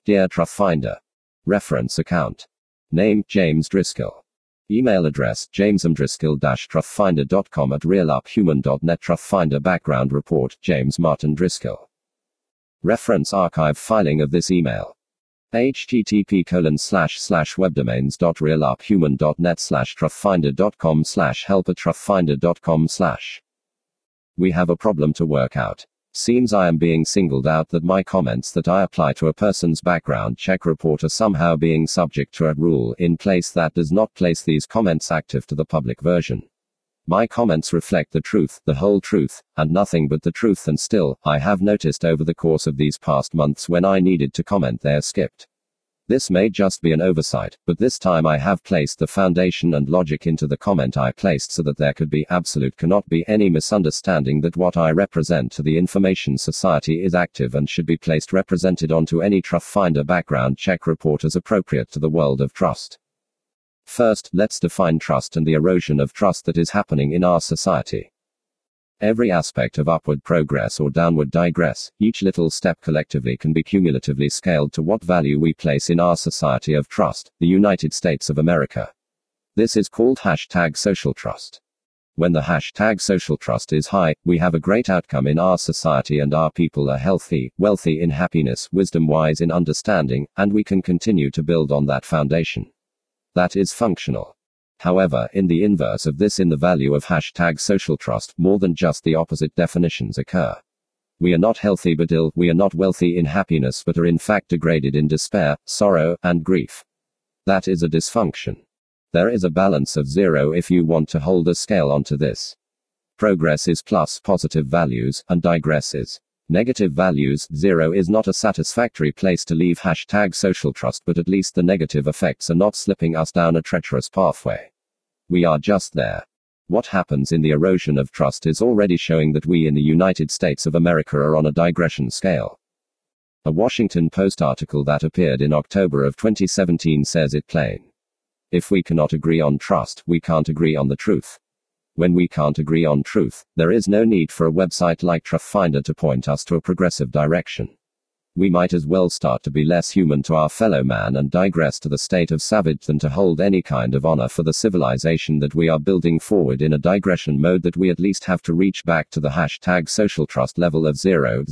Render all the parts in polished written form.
Dear Truthfinder. Reference account. Name, James Driscoll. Email address, jamesmdriscoll-truthfinder.com at realuphuman.net. Truthfinder background report, James Martin Driscoll. Reference archive filing of this email. http://webdomains.realuphuman.net/truthfinder.com/help@truthfinder.com/. We have a problem to work out. Seems I am being singled out, that my comments that I apply to a person's background check report are somehow being subject to a rule in place that does not place these comments active to the public version. My comments reflect the truth, the whole truth, and nothing but the truth, and still, I have noticed over the course of these past months when I needed to comment they are skipped. This may just be an oversight, but this time I have placed the foundation and logic into the comment I placed so that there cannot be any misunderstanding that what I represent to the information society is active and should be placed represented onto any Truthfinder background check report as appropriate to the world of trust. First, let's define trust and the erosion of trust that is happening in our society. Every aspect of upward progress or downward digress, each little step collectively can be cumulatively scaled to what value we place in our society of trust, the United States of America. This is called #social trust. When the #social trust is high, we have a great outcome in our society and our people are healthy, wealthy in happiness, wisdom-wise in understanding, and we can continue to build on that foundation. That is functional. However, in the inverse of this, in the value of #social trust, more than just the opposite definitions occur. We are not healthy but ill, we are not wealthy in happiness but are in fact degraded in despair, sorrow, and grief. That is a dysfunction. There is a balance of zero if you want to hold a scale onto this. Progress is plus positive values, and digress is negative values. Zero is not a satisfactory place to leave #social trust, but at least the negative effects are not slipping us down a treacherous pathway. We are just there. What happens in the erosion of trust is already showing that we in the United States of America are on a digression scale. A Washington Post article that appeared in October of 2017 says it plain. If we cannot agree on trust, we can't agree on the truth. When we can't agree on truth, there is no need for a website like Truthfinder to point us to a progressive direction. We might as well start to be less human to our fellow man and digress to the state of savage than to hold any kind of honor for the civilization that we are building forward in a digression mode that we at least have to reach back to the #social trust level of 0.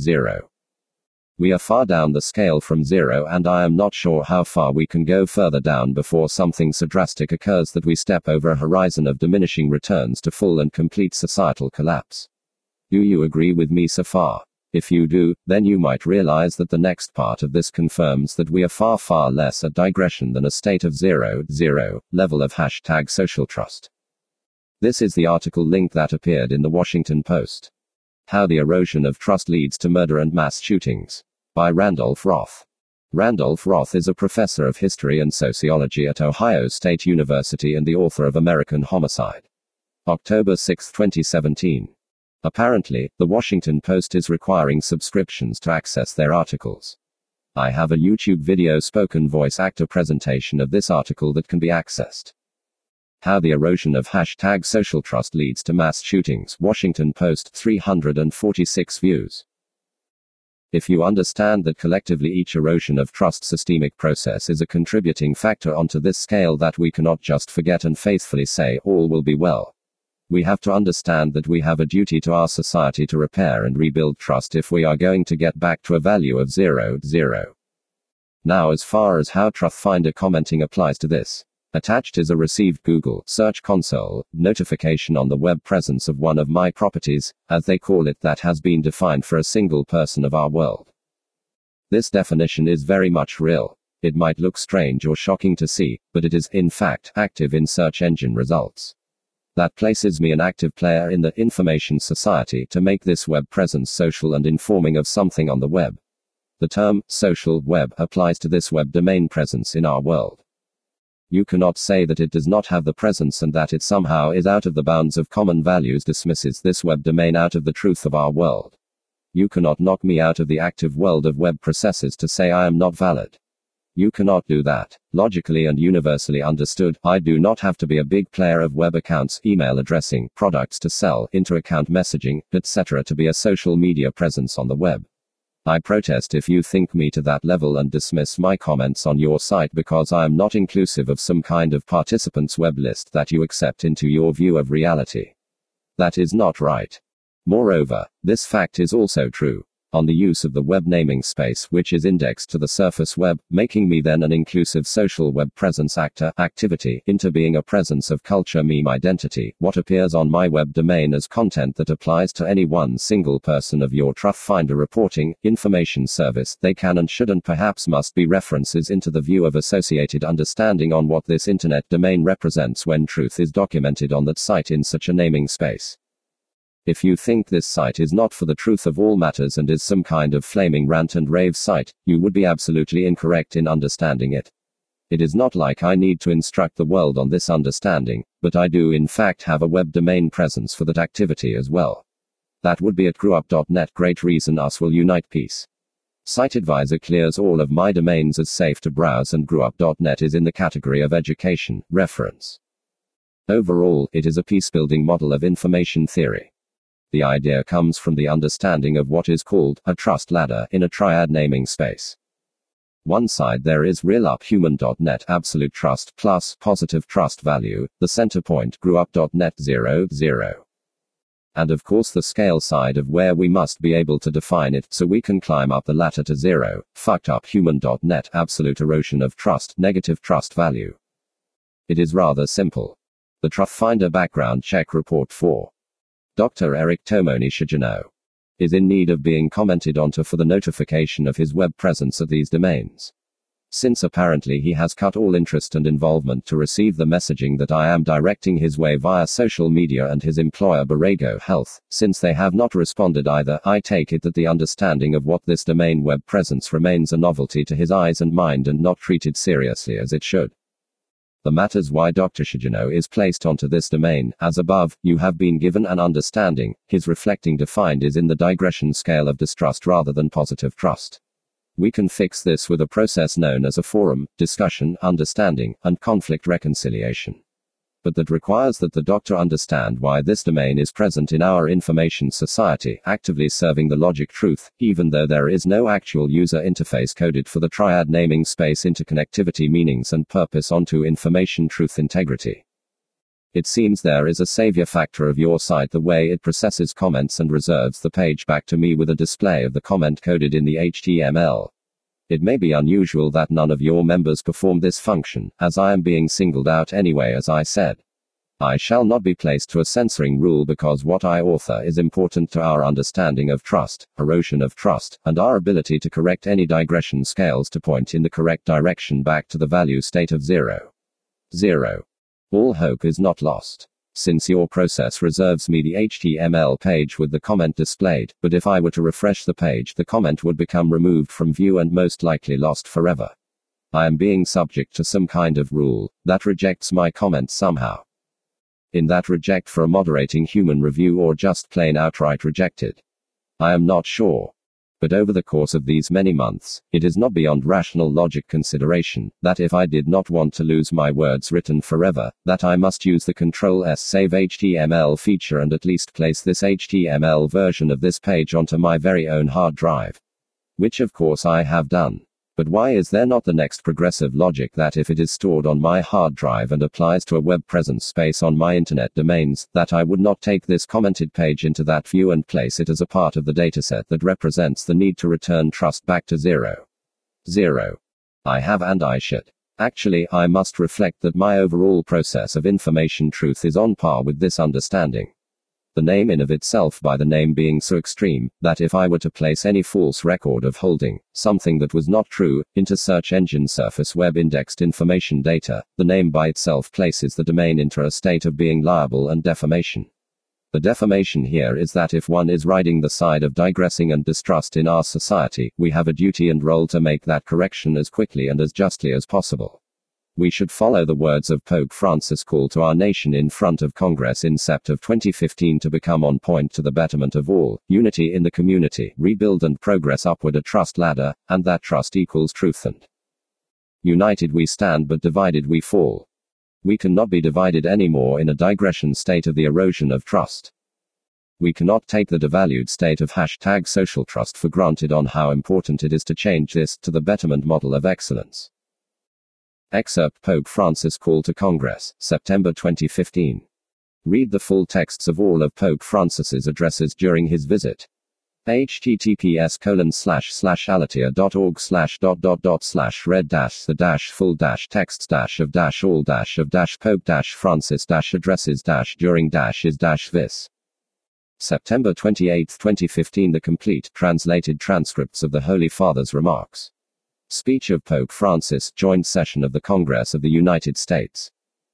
We are far down the scale from 0, and I am not sure how far we can go further down before something so drastic occurs that we step over a horizon of diminishing returns to full and complete societal collapse. Do you agree with me so far? If you do, then you might realize that the next part of this confirms that we are far, far less a digression than a state of 0 level of #social trust. This is the article link that appeared in the Washington Post. How the Erosion of Trust Leads to Murder and Mass Shootings. By Randolph Roth. Randolph Roth is a professor of history and sociology at Ohio State University and the author of American Homicide. October 6, 2017. Apparently, the Washington Post is requiring subscriptions to access their articles. I have a YouTube video spoken voice actor presentation of this article that can be accessed. How the Erosion of #social trust leads to mass shootings. Washington Post, 346 views. If you understand that collectively each erosion of trust systemic process is a contributing factor onto this scale, that we cannot just forget and faithfully say all will be well. We have to understand that we have a duty to our society to repair and rebuild trust if we are going to get back to a value of 0. Now, as far as how Truthfinder commenting applies to this, attached is a received Google Search Console notification on the web presence of one of my properties, as they call it, that has been defined for a single person of our world. This definition is very much real. It might look strange or shocking to see, but it is, in fact, active in search engine results. That places me an active player in the information society to make this web presence social and informing of something on the web. The term social web applies to this web domain presence in our world. You cannot say that it does not have the presence and that it somehow is out of the bounds of common values dismisses this web domain out of the truth of our world. You cannot knock me out of the active world of web processes to say I am not valid. You cannot do that. Logically and universally understood, I do not have to be a big player of web accounts, email addressing, products to sell, inter-account messaging, etc. to be a social media presence on the web. I protest if you think me to that level and dismiss my comments on your site because I am not inclusive of some kind of participants web list that you accept into your view of reality. That is not right. Moreover, this fact is also true on the use of the web naming space, which is indexed to the surface web, making me then an inclusive social web presence activity into being a presence of culture meme identity. What appears on my web domain as content that applies to any one single person of your Truthfinder reporting information service, they can and should and perhaps must be references into the view of associated understanding on what this internet domain represents when truth is documented on that site in such a naming space. If you think this site is not for the truth of all matters and is some kind of flaming rant and rave site, you would be absolutely incorrect in understanding it. It is not like I need to instruct the world on this understanding, but I do in fact have a web domain presence for that activity as well. That would be at grewup.net. Great reason us will unite. Peace. SiteAdvisor clears all of my domains as safe to browse, and grewup.net is in the category of education reference. Overall, it is a peace-building model of information theory. The idea comes from the understanding of what is called a trust ladder in a triad naming space. One side there is realuphuman.net absolute trust plus positive trust value, the center point grewup.net 0, 0. And of course the scale side of where we must be able to define it so we can climb up the ladder to 0, fuckeduphuman.net absolute erosion of trust negative trust value. It is rather simple. The Truthfinder background check report for Dr. Eric Tomoni is in need of being commented onto for the notification of his web presence at these domains. Since apparently he has cut all interest and involvement to receive the messaging that I am directing his way via social media and his employer Borrego Health, since they have not responded either, I take it that the understanding of what this domain web presence remains a novelty to his eyes and mind and not treated seriously as it should. The matters why Dr. Shigino is placed onto this domain, as above, you have been given an understanding, his reflecting defined is in the digression scale of distrust rather than positive trust. We can fix this with a process known as a forum, discussion, understanding, and conflict reconciliation. But that requires that the doctor understand why this domain is present in our information society, actively serving the logic truth, even though there is no actual user interface coded for the triad naming space interconnectivity meanings and purpose onto information truth integrity. It seems there is a savior factor of your site the way it processes comments and reserves the page back to me with a display of the comment coded in the HTML. It may be unusual that none of your members perform this function, as I am being singled out anyway. As I said, I shall not be placed to a censoring rule because what I author is important to our understanding of trust, erosion of trust, and our ability to correct any digression scales to point in the correct direction back to the value state of 0. 0. All hope is not lost, since your process reserves me the HTML page with the comment displayed, but if I were to refresh the page, the comment would become removed from view and most likely lost forever. I am being subject to some kind of rule that rejects my comment somehow. In that reject for a moderating human review or just plain outright rejected? I am not sure. But over the course of these many months, it is not beyond rational logic consideration, that if I did not want to lose my words written forever, that I must use the Ctrl+S Save HTML feature and at least place this HTML version of this page onto my very own hard drive. Which of course I have done. But why is there not the next progressive logic that if it is stored on my hard drive and applies to a web presence space on my internet domains, that I would not take this commented page into that view and place it as a part of the dataset that represents the need to return trust back to 0. 0. I have and I should. Actually, I must reflect that my overall process of information truth is on par with this understanding. The name in of itself by the name being so extreme, that if I were to place any false record of holding something that was not true into search engine surface web indexed information data, the name by itself places the domain into a state of being liable and defamation. The defamation here is that if one is riding the side of digressing and distrust in our society, we have a duty and role to make that correction as quickly and as justly as possible. We should follow the words of Pope Francis' call to our nation in front of Congress in Sept of 2015 to become on point to the betterment of all, unity in the community, rebuild and progress upward a trust ladder, and that trust equals truth and united we stand but divided we fall. We cannot be divided anymore in a digression state of the erosion of trust. We cannot take the devalued state of #social trust for granted on how important it is to change this to the betterment model of excellence. Excerpt Pope Francis Call to Congress, September 2015. Read the full texts of all of Pope Francis's addresses during his visit. https://alatea.org/red-the-full-text-of-Pope-Francis-addresses-during-is-this. September 28, 2015. The complete translated transcripts of the Holy Father's remarks. Speech of Pope Francis, Joint Session of the Congress of the United States.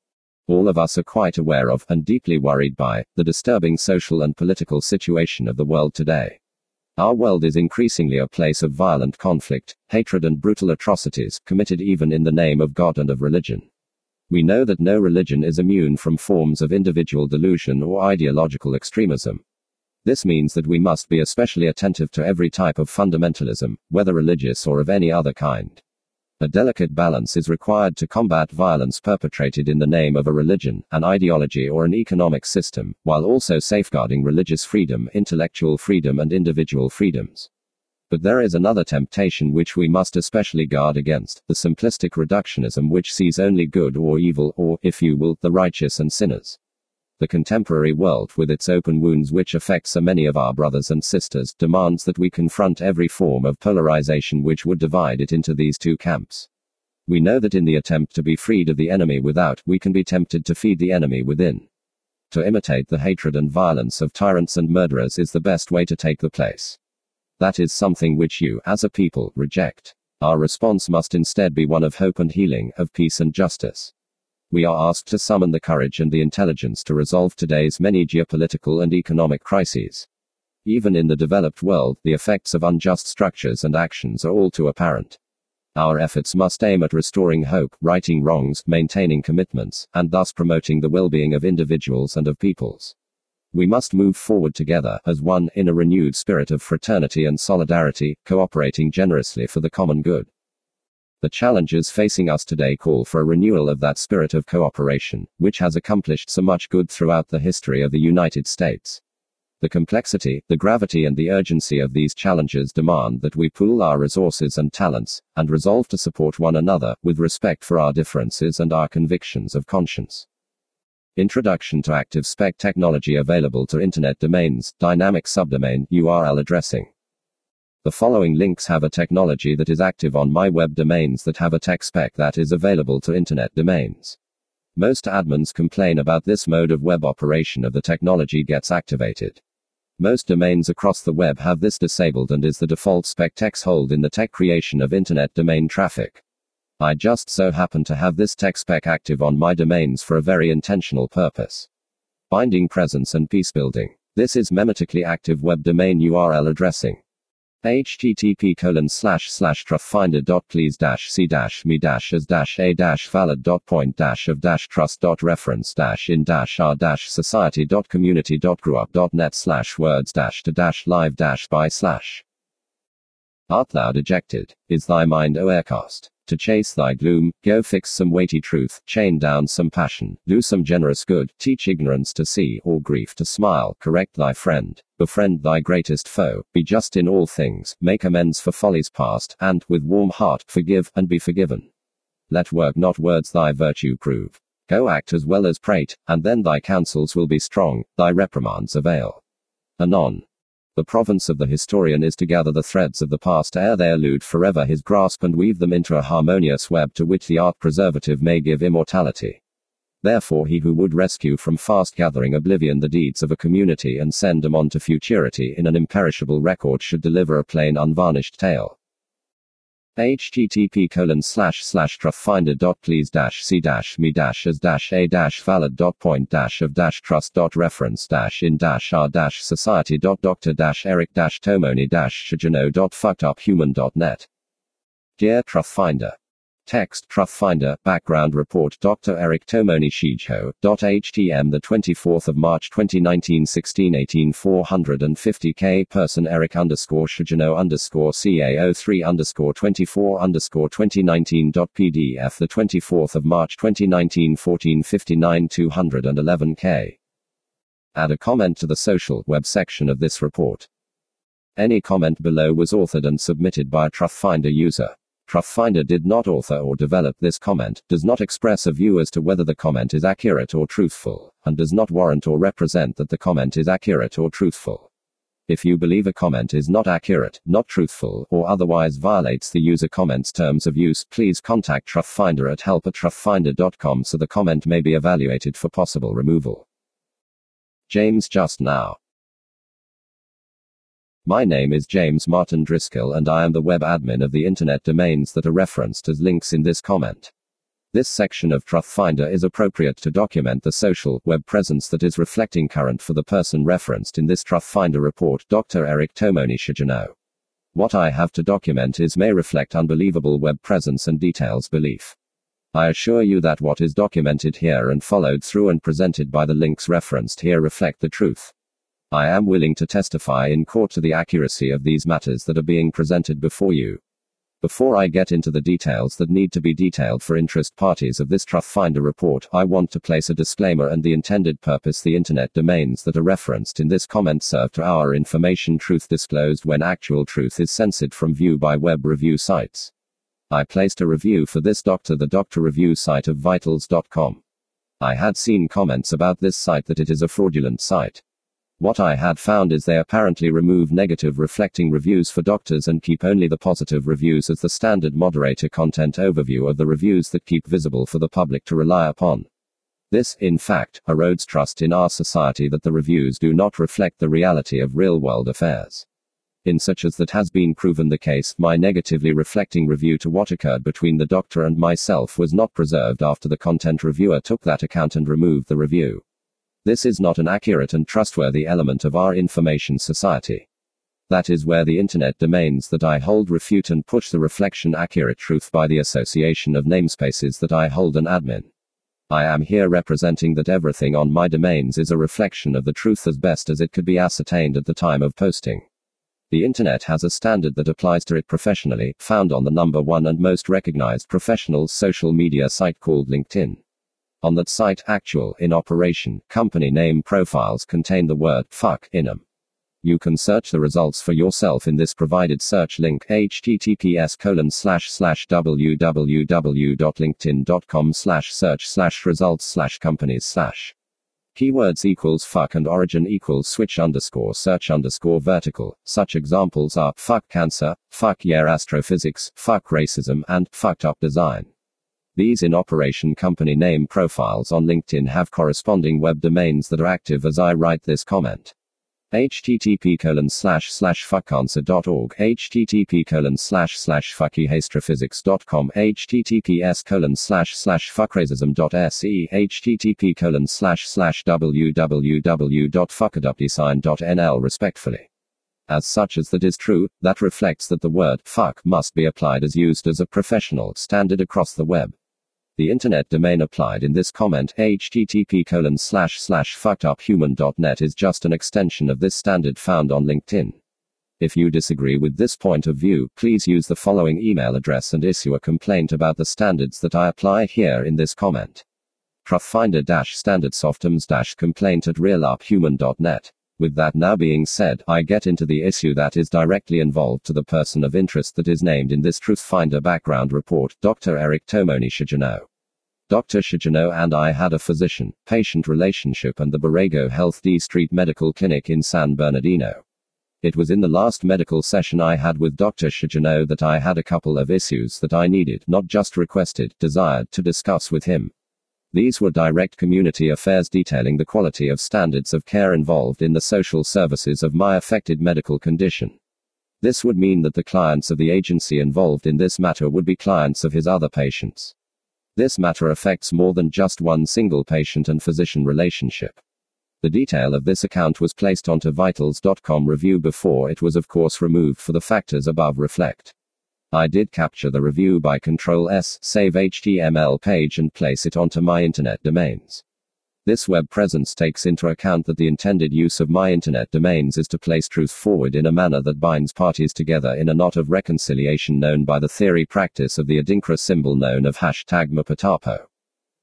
All of us are quite aware of, and deeply worried by, the disturbing social and political situation of the world today. Our world is increasingly a place of violent conflict, hatred and brutal atrocities, committed even in the name of God and of religion. We know that no religion is immune from forms of individual delusion or ideological extremism. This means that we must be especially attentive to every type of fundamentalism, whether religious or of any other kind. A delicate balance is required to combat violence perpetrated in the name of a religion, an ideology or an economic system, while also safeguarding religious freedom, intellectual freedom and individual freedoms. But there is another temptation which we must especially guard against, the simplistic reductionism which sees only good or evil or, if you will, the righteous and sinners. The contemporary world, with its open wounds which affect so many of our brothers and sisters, demands that we confront every form of polarization which would divide it into these two camps. We know that in the attempt to be freed of the enemy without, we can be tempted to feed the enemy within. To imitate the hatred and violence of tyrants and murderers is the best way to take the place. That is something which you, as a people, reject. Our response must instead be one of hope and healing, of peace and justice. We are asked to summon the courage and the intelligence to resolve today's many geopolitical and economic crises. Even in the developed world, the effects of unjust structures and actions are all too apparent. Our efforts must aim at restoring hope, righting wrongs, maintaining commitments, and thus promoting the well-being of individuals and of peoples. We must move forward together, as one, in a renewed spirit of fraternity and solidarity, cooperating generously for the common good. The challenges facing us today call for a renewal of that spirit of cooperation, which has accomplished so much good throughout the history of the United States. The complexity, the gravity and the urgency of these challenges demand that we pool our resources and talents, and resolve to support one another, with respect for our differences and our convictions of conscience. Introduction to ActiveSpec technology available to Internet domains, dynamic subdomain, URL addressing. The following links have a technology that is active on my web domains that have a tech spec that is available to Internet domains. Most admins complain about this mode of web operation of the technology gets activated. Most domains across the web have this disabled and is the default spec text hold in the tech creation of Internet domain traffic. I just so happen to have this tech spec active on my domains for a very intentional purpose. Binding presence and peace building. This is memetically active web domain URL addressing. http://trufffinder.please-cd-me-as-a-valid.point-of-trust.reference-in-r-to-live-by/. Art thou dejected? Is thy mind o'ercast? To chase thy gloom, go fix some weighty truth, chain down some passion, do some generous good, teach ignorance to see, or grief to smile, correct thy friend, befriend thy greatest foe, be just in all things, make amends for follies past, and, with warm heart, forgive, and be forgiven. Let work not words thy virtue prove. Go act as well as prate, and then thy counsels will be strong, thy reprimands avail. Anon. The province of the historian is to gather the threads of the past ere they elude forever his grasp and weave them into a harmonious web to which the art preservative may give immortality. Therefore he who would rescue from fast gathering oblivion the deeds of a community and send them on to futurity in an imperishable record should deliver a plain unvarnished tale. http://trufffinder.please-cd-me-as-a-valid.point-of-trust.reference-in-r-to-shujano.fucked-up-human.net. Dear Trufffinder. Text Trufffinder background report Dr. Eric Tomoni Shijo. HTM the 24th of March 2019 1618 450K person Eric _Shujano _CA03 2019 PDF the 24th of March 2019 1459 211K. Add a comment to the social web section of this report. Any comment below was authored and submitted by a TruthFinder user. TruthFinder did not author or develop this comment, does not express a view as to whether the comment is accurate or truthful, and does not warrant or represent that the comment is accurate or truthful. If you believe a comment is not accurate, not truthful, or otherwise violates the user comment's terms of use, please contact TruthFinder at help@truthfinder.com so the comment may be evaluated for possible removal. James Just Now. My name is James Martin Driscoll and I am the web admin of the internet domains that are referenced as links in this comment. This section of TruthFinder is appropriate to document the social web presence that is reflecting current for the person referenced in this TruthFinder report, Dr. Eric Tomoni Shijano. What I have to document may reflect unbelievable web presence and details belief. I assure you that what is documented here and followed through and presented by the links referenced here reflect the truth. I am willing to testify in court to the accuracy of these matters that are being presented before you. Before I get into the details that need to be detailed for interest parties of this TruthFinder report, I want to place a disclaimer and the intended purpose. The internet domains that are referenced in this comment serve to our information truth disclosed when actual truth is censored from view by web review sites. I placed a review for this the doctor review site of Vitals.com. I had seen comments about this site that it is a fraudulent site. What I had found is they apparently remove negative reflecting reviews for doctors and keep only the positive reviews as the standard moderator content overview of the reviews that keep visible for the public to rely upon. This, in fact, erodes trust in our society that the reviews do not reflect the reality of real-world affairs. In such as that has been proven the case, my negatively reflecting review to what occurred between the doctor and myself was not preserved after the content reviewer took that account and removed the review. This is not an accurate and trustworthy element of our information society. That is where the internet domains that I hold refute and push the reflection accurate truth by the association of namespaces that I hold an admin. I am here representing that everything on my domains is a reflection of the truth as best as it could be ascertained at the time of posting. The internet has a standard that applies to it professionally, found on the number one and most recognized professional social media site called LinkedIn. On that site, actual, in operation, company name profiles contain the word fuck in them. You can search the results for yourself in this provided search link, https://www.linkedin.com/search/results/companies/. Keywords equals fuck and origin equals switch_search_vertical. Such examples are fuck cancer, fuck yeah astrophysics, fuck racism, and fucked up design. These in operation company name profiles on LinkedIn have corresponding web domains that are active as I write this comment. http://fuckcancer.org, http://fuckyeastrophysics.com, https://fuckracism.se, http://www.fuckadupdesign.nl respectfully. As such as that is true, that reflects that the word fuck must be applied as used as a professional standard across the web. The internet domain applied in this comment, http://fuckeduphuman.net, is just an extension of this standard found on LinkedIn. If you disagree with this point of view, please use the following email address and issue a complaint about the standards that I apply here in this comment. TruthFinder-standardsoftems-complaint@realuphuman.net. With that now being said, I get into the issue that is directly involved to the person of interest that is named in this TruthFinder background report, Dr. Eric Tomoni Shijano. Dr. Shijano and I had a physician-patient relationship and the Borrego Health D Street Medical Clinic in San Bernardino. It was in the last medical session I had with Dr. Shijano that I had a couple of issues that I needed, not just requested, desired, to discuss with him. These were direct community affairs detailing the quality of standards of care involved in the social services of my affected medical condition. This would mean that the clients of the agency involved in this matter would be clients of his other patients. This matter affects more than just one single patient and physician relationship. The detail of this account was placed onto Vitals.com review before it was of course removed for the factors above reflect. I did capture the review by Ctrl+S, save HTML page and place it onto my internet domains. This web presence takes into account that the intended use of my internet domains is to place truth forward in a manner that binds parties together in a knot of reconciliation known by the theory practice of the Adinkra symbol known of #Mapatapo.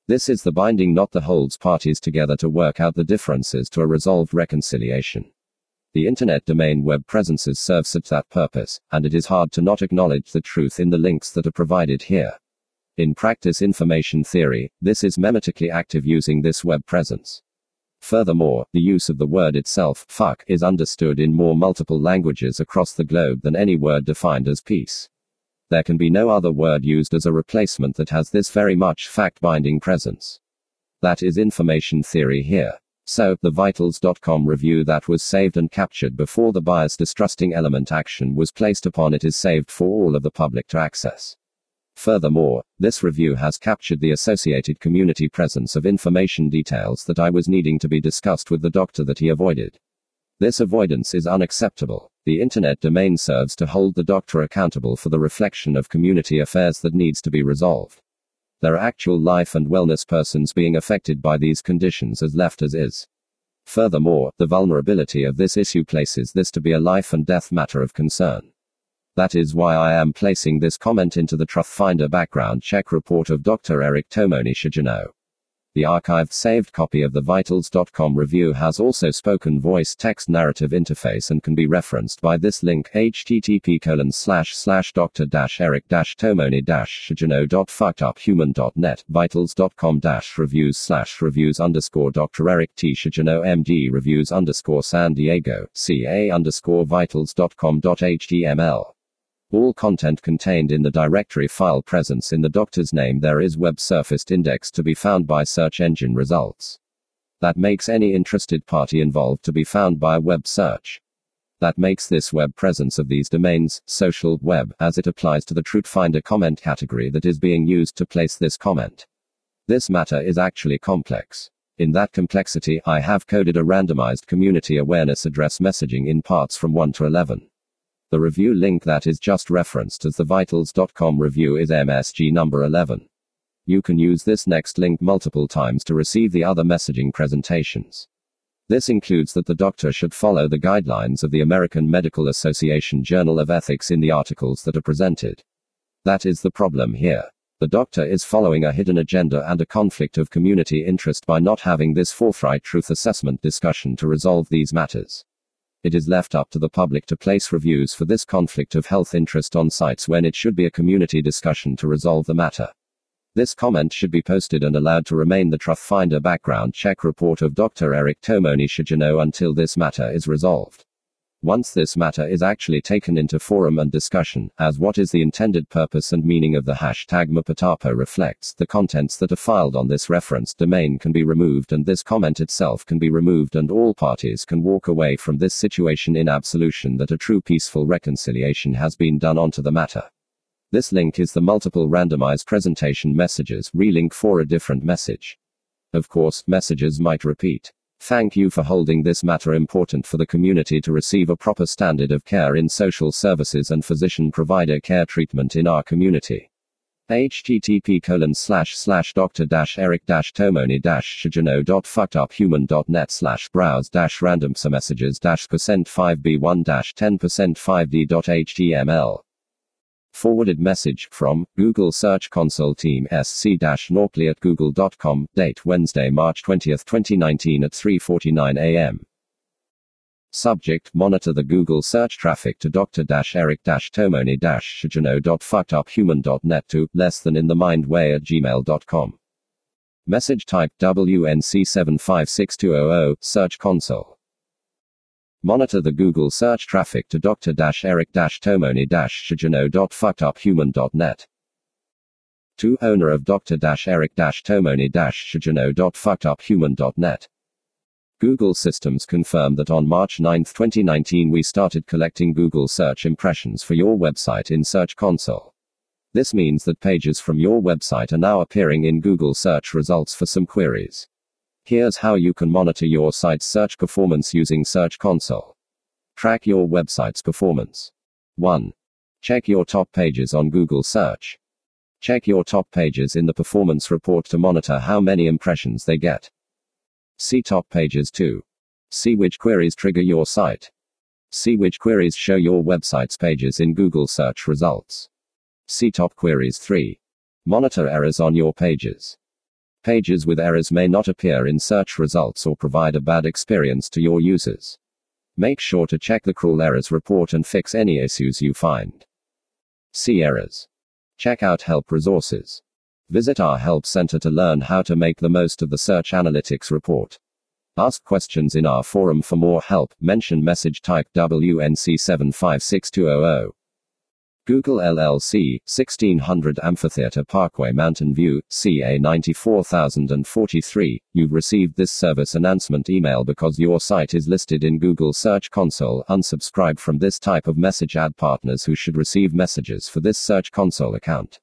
This is the binding knot that holds parties together to work out the differences to a resolved reconciliation. The internet domain web presences serve such that purpose, and it is hard to not acknowledge the truth in the links that are provided here. In practice information theory, this is memetically active using this web presence. Furthermore, the use of the word itself, fuck, is understood in more multiple languages across the globe than any word defined as peace. There can be no other word used as a replacement that has this very much fact-binding presence. That is information theory here. So, the Vitals.com review that was saved and captured before the bias-distrusting element action was placed upon it is saved for all of the public to access. Furthermore, this review has captured the associated community presence of information details that I was needing to be discussed with the doctor that he avoided. This avoidance is unacceptable. The internet domain serves to hold the doctor accountable for the reflection of community affairs that needs to be resolved. There are actual life and wellness persons being affected by these conditions as left as is. Furthermore, the vulnerability of this issue places this to be a life and death matter of concern. That is why I am placing this comment into the Truthfinder background check report of Dr. Eric Tomoni Shijano. The archived saved copy of the Vitals.com review has also spoken voice text narrative interface and can be referenced by this link http://dr-eric-tomoni-shijano.fuckeduphuman.net vitals.com-reviews/reviews_Dr. Eric T. Shijano MD reviews_San Diego ca_vitals.com.html. All content contained in the directory file presence in the doctor's name there is web surfaced index to be found by search engine results. That makes any interested party involved to be found by a web search. That makes this web presence of these domains, social web, as it applies to the Truthfinder comment category that is being used to place this comment. This matter is actually complex. In that complexity, I have coded a randomized community awareness address messaging in parts from 1 to 11. The review link that is just referenced as the Vitals.com review is MSG number 11. You can use this next link multiple times to receive the other messaging presentations. This includes that the doctor should follow the guidelines of the American Medical Association Journal of Ethics in the articles that are presented. That is the problem here. The doctor is following a hidden agenda and a conflict of community interest by not having this forthright truth assessment discussion to resolve these matters. It is left up to the public to place reviews for this conflict of health interest on sites when it should be a community discussion to resolve the matter. This comment should be posted and allowed to remain the Truthfinder background check report of Dr. Eric Tomoni Shijano until this matter is resolved. Once this matter is actually taken into forum and discussion, as what is the intended purpose and meaning of the hashtag Mapatapo reflects, the contents that are filed on this referenced domain can be removed and this comment itself can be removed and all parties can walk away from this situation in absolution that a true peaceful reconciliation has been done onto the matter. This link is the multiple randomized presentation messages relink for a different message. Of course, messages might repeat. Thank you for holding this matter important for the community to receive a proper standard of care in social services and physician-provider care treatment in our community. http://dr-eric-tomoni-shijano.fuckeduphuman.net/browse-random-some-messages-%5b1-10%5d.html. Forwarded message from Google Search Console Team SC-Norpley@google.com. Date Wednesday, March 20, 2019 at 3:49 a.m. Subject: Monitor the Google search traffic to dr-eric-tomoni-shijano.fuckeduphuman.net to less than in the mind way at gmail.com. Message type WNC756200 Search Console. Monitor the Google search traffic to dr-eric-tomoni-shijano.fuckeduphuman.net. To owner of dr-eric-tomoni-shijano.fuckeduphuman.net. Google systems confirm that on March 9, 2019 we started collecting Google search impressions for your website in Search Console. This means that pages from your website are now appearing in Google search results for some queries. Here's how you can monitor your site's search performance using Search Console. Track your website's performance. 1. Check your top pages on Google search. Check your top pages in the performance report to monitor how many impressions they get. See top pages 2. See which queries trigger your site. See which queries show your website's pages in Google search results. See top queries 3. Monitor errors on your pages. Pages with errors may not appear in search results or provide a bad experience to your users. Make sure to check the crawl errors report and fix any issues you find. See errors. Check out help resources. Visit our help center to learn how to make the most of the Search Analytics report. Ask questions in our forum for more help. Mention message type WNC756200. Google LLC, 1600 Amphitheater Parkway, Mountain View, CA 94043. You've received this service announcement email because your site is listed in Google Search Console. Unsubscribe from this type of message. Ad partners who should receive messages for this Search Console account.